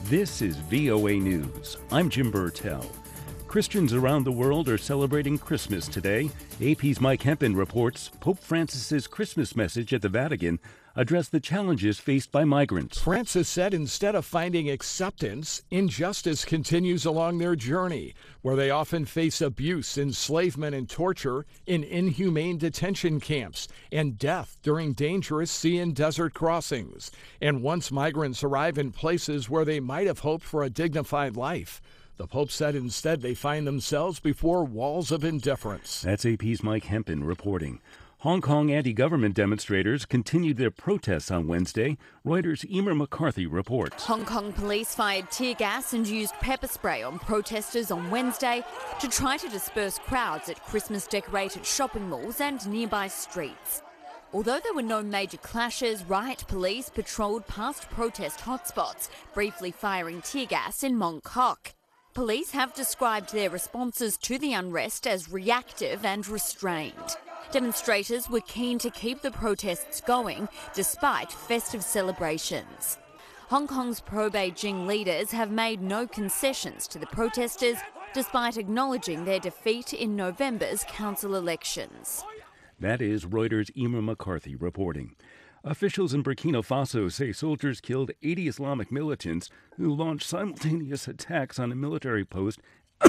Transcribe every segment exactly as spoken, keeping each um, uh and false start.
This is V O A News. I'm Jim Burtell. Christians around the world are celebrating Christmas today. A P's Mike Hempin reports Pope Francis's Christmas message at the Vatican addressed the challenges faced by migrants. Francis said instead of finding acceptance, injustice continues along their journey, where they often face abuse, enslavement, and torture in inhumane detention camps, and death during dangerous sea and desert crossings. And once migrants arrive in places where they might have hoped for a dignified life, the Pope said instead they find themselves before walls of indifference. That's A P's Mike Hempin reporting. Hong Kong anti-government demonstrators continued their protests on Wednesday. Reuters' Emer McCarthy reports. Hong Kong police fired tear gas and used pepper spray on protesters on Wednesday to try to disperse crowds at Christmas-decorated shopping malls and nearby streets. Although there were no major clashes, riot police patrolled past protest hotspots, briefly firing tear gas in Mong Kok. Police have described their responses to the unrest as reactive and restrained. Demonstrators were keen to keep the protests going despite festive celebrations. Hong Kong's pro-Beijing leaders have made no concessions to the protesters despite acknowledging their defeat in November's council elections. That is Reuters' Emer McCarthy reporting. Officials in Burkina Faso say soldiers killed eighty Islamic militants who launched simultaneous attacks on a military post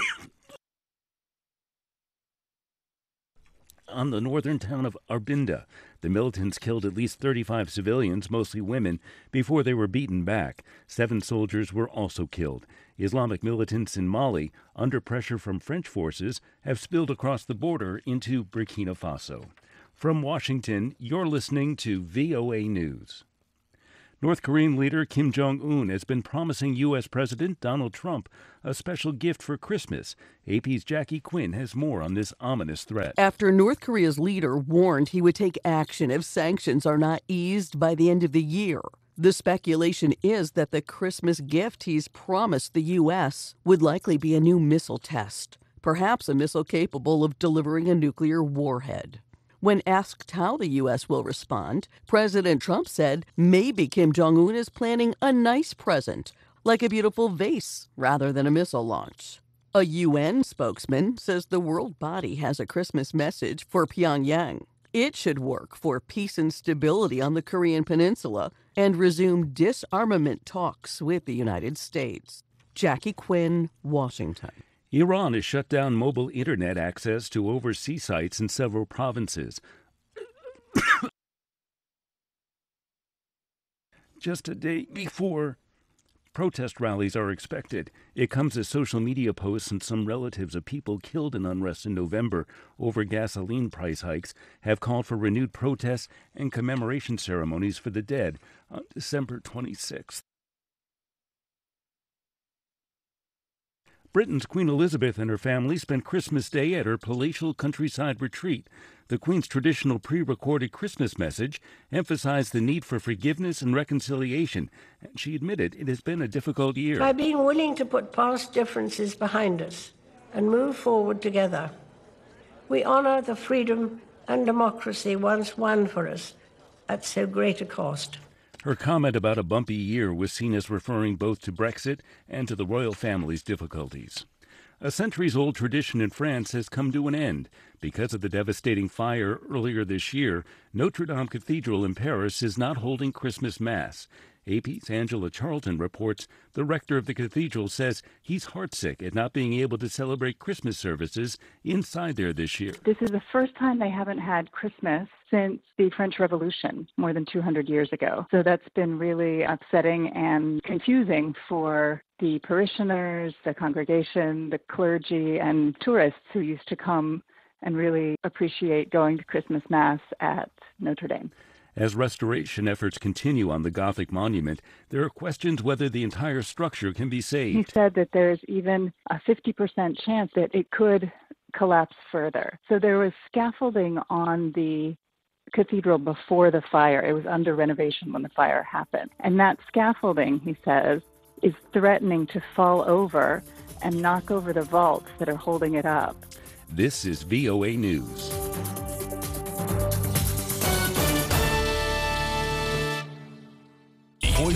on the northern town of Arbinda. The militants killed at least thirty-five civilians, mostly women, before they were beaten back. Seven soldiers were also killed. Islamic militants in Mali, under pressure from French forces, have spilled across the border into Burkina Faso. From Washington, you're listening to V O A News. North Korean leader Kim Jong-un has been promising U S. President Donald Trump a special gift for Christmas. A P's Jackie Quinn has more on this ominous threat. After North Korea's leader warned he would take action if sanctions are not eased by the end of the year, the speculation is that the Christmas gift he's promised the U S would likely be a new missile test, perhaps a missile capable of delivering a nuclear warhead. When asked how the U S will respond, President Trump said maybe Kim Jong-un is planning a nice present, like a beautiful vase, rather than a missile launch. A U N spokesman says the world body has a Christmas message for Pyongyang. It should work for peace and stability on the Korean Peninsula and resume disarmament talks with the United States. Jackie Quinn, Washington. Iran has shut down mobile internet access to overseas sites in several provinces. Just a day before protest rallies are expected. It comes as social media posts and some relatives of people killed in unrest in November over gasoline price hikes have called for renewed protests and commemoration ceremonies for the dead on December twenty-sixth. Britain's Queen Elizabeth and her family spent Christmas Day at her palatial countryside retreat. The Queen's traditional pre-recorded Christmas message emphasized the need for forgiveness and reconciliation, and she admitted it has been a difficult year. By being willing to put past differences behind us and move forward together, we honor the freedom and democracy once won for us at so great a cost. Her comment about a bumpy year was seen as referring both to Brexit and to the royal family's difficulties. A centuries-old tradition in France has come to an end. Because of the devastating fire earlier this year, Notre Dame Cathedral in Paris is not holding Christmas Mass. A P's Angela Charlton reports the rector of the cathedral says he's heartsick at not being able to celebrate Christmas services inside there this year. This is the first time they haven't had Christmas since the French Revolution more than two hundred years ago. So that's been really upsetting and confusing for the parishioners, the congregation, the clergy, and tourists who used to come and really appreciate going to Christmas Mass at Notre Dame. As restoration efforts continue on the Gothic monument, there are questions whether the entire structure can be saved. He said that there's even a fifty percent chance that it could collapse further. So there was scaffolding on the cathedral before the fire. It was under renovation when the fire happened. And that scaffolding, he says, is threatening to fall over and knock over the vaults that are holding it up. This is V O A News.